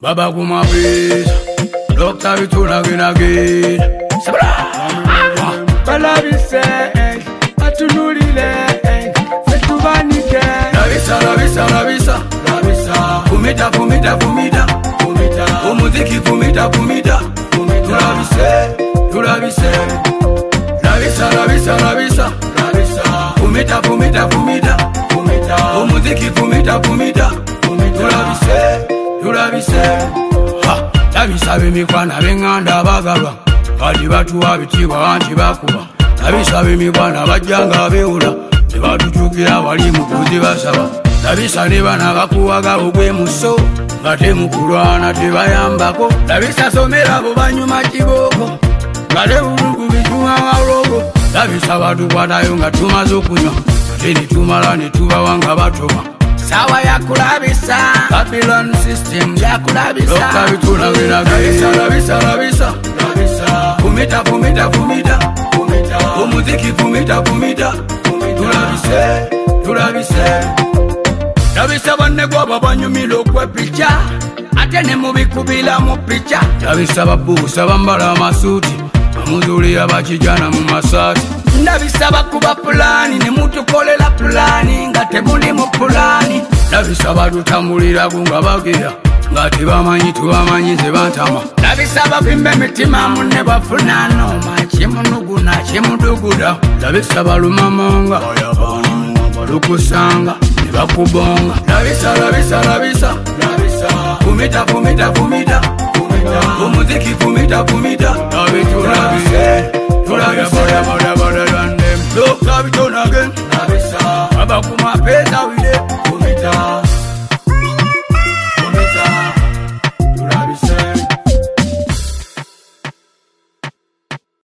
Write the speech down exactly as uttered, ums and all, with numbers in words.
Baba kumapesa Doctor vituna gina gina Sabra Balabise Atunulile Setubanike Labisa, labisa, labisa Labisa Fumita, fumita, fumita Fumita Umuziki fumita, fumita Tulabise, tulabise Labisa, labisa, labisa Labisa Fumita, fumita, fumita Fumita Umuziki fumita, fumita Tulabise, tulabise Ha, labisa bimikwana benganda bagaba Kali batuwa bitibwa wanti bakuba Labisa bimikwana bajjanga beula Tebatuchukira wali mukuzi basaba Labisa ne bana bakuwaga ogwe muso nga temukulwana tebayambako Labisa somera bo banyuma kiboko nga tebulugu bituma walogo Labisa batukwatayo nga tumaze okunywa ate ne tumala ne tubawanga batoma Sawa ya kulabisa Babylon system ya kulabisa Loka bituna gina Labisa, labisa, labisa Labisa Fumita, fumita, fumita Fumita Umuziki fumita, fumita Tulabise, tulabise Labisa banne gwaba banyumila okwepicha ate ne mubikubila mu picha Labisa babuusa bambala amasuuti bamuzuulira bakijana mu masaati Labisa bakuba pulani ne mutukolela pulani nga temuli mu pulani Labisa batutambulira nga bagira nga tebamanyi tubamanyi ze bantama Labisa bavimba emitima munne bafuna nooma kimunuguna kimuduguda Labisa balumamanga balukusanga ne bakubonga Labisa, labisa, labisa Fumita, fumita, fumita Umuziki fumita, fumita Tulabise, tulabise Look, love it on again Baba kumapesa wile Fumita